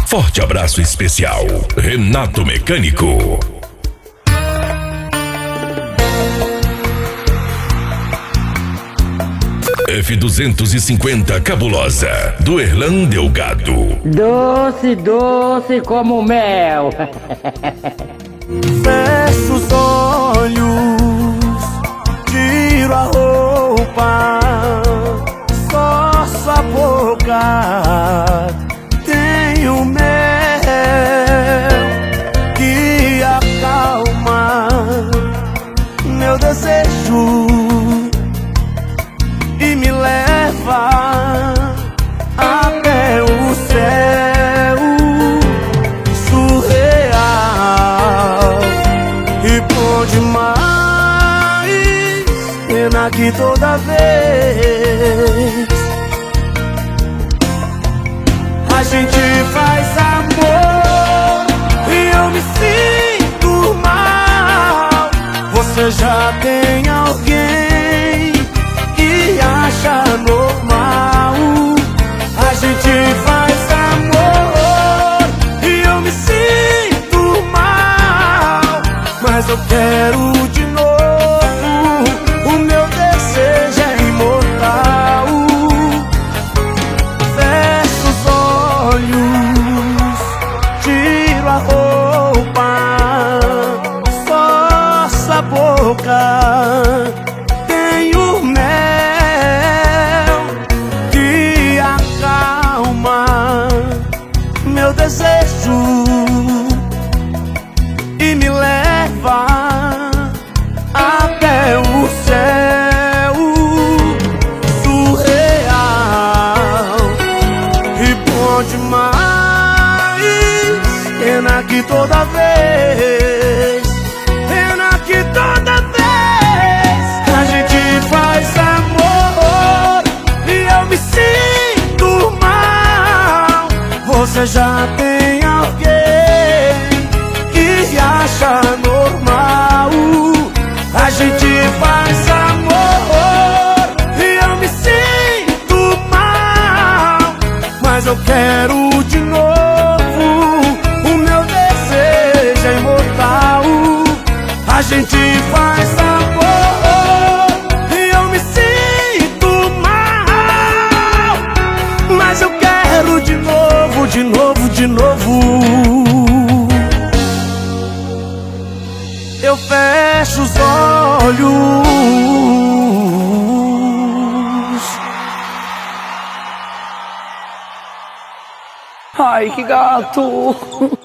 Forte abraço especial, Renato Mecânico. F250 Cabulosa, do Erlan Delgado. Doce, doce como mel. Fecho os olhos, tiro a roupa, só sua boca tem o mel que acalma meu desejo e me leva até o céu surreal e bom demais. Pena que toda vez a gente faz amor e eu me sinto mal. Você já tem alguém que acha normal. A gente faz amor e eu me sinto mal, mas eu quero de novo. O meu desejo é imortal. Fecho os olhos, tiro a roupa, só sua boca tem o mel que acalma meu desejo e me leva até o céu surreal e bom demais. Pena que toda vez, pena que toda vez a gente faz amor e eu me sinto mal. Você já tem alguém que acha normal. A gente faz amor e eu me sinto mal, mas eu quero de novo. O meu desejo é imortal. A gente faz amor e eu me sinto mal, mas eu quero de novo, de novo, de novo. Eu fecho os olhos. Ai, que gato.